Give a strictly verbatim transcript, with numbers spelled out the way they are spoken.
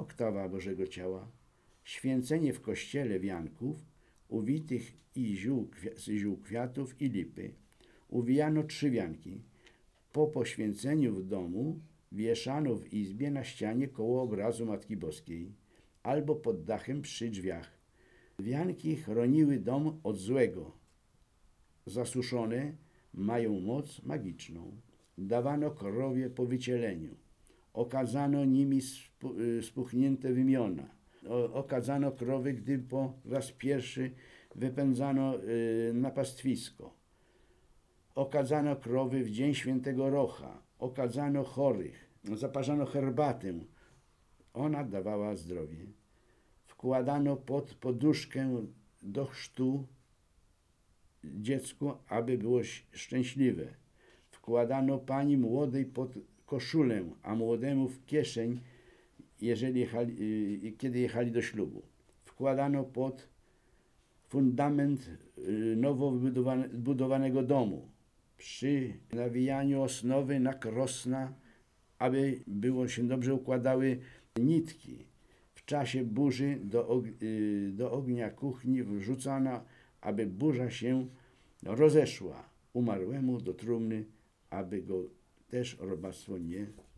oktawa Bożego Ciała, święcenie w kościele wianków, uwitych i ziół, z ziół kwiatów i lipy. Uwijano trzy wianki. Po poświęceniu w domu wieszano w izbie na ścianie koło obrazu Matki Boskiej albo pod dachem przy drzwiach. Wianki chroniły dom od złego. Zasuszone mają moc magiczną. Dawano krowie po wycieleniu. Okadzano nimi spuchnięte wymiona. Okadzano krowy, gdy po raz pierwszy wypędzano na pastwisko. Okadzano krowy w dzień świętego Rocha. Okadzano chorych. Zaparzano herbatę. Ona dawała zdrowie. Wkładano pod poduszkę do chrztu dziecku, aby było szczęśliwe. Wkładano pani młodej pod koszulę, a młodemu w kieszeń, jeżeli jechali, kiedy jechali do ślubu. Wkładano pod fundament nowo wybudowanego domu. Przy nawijaniu osnowy na krosna, aby było się dobrze układały nitki. W czasie burzy do, do ognia kuchni wrzucano, aby burza się rozeszła. Umarłemu do trumny, aby go też robactwo nie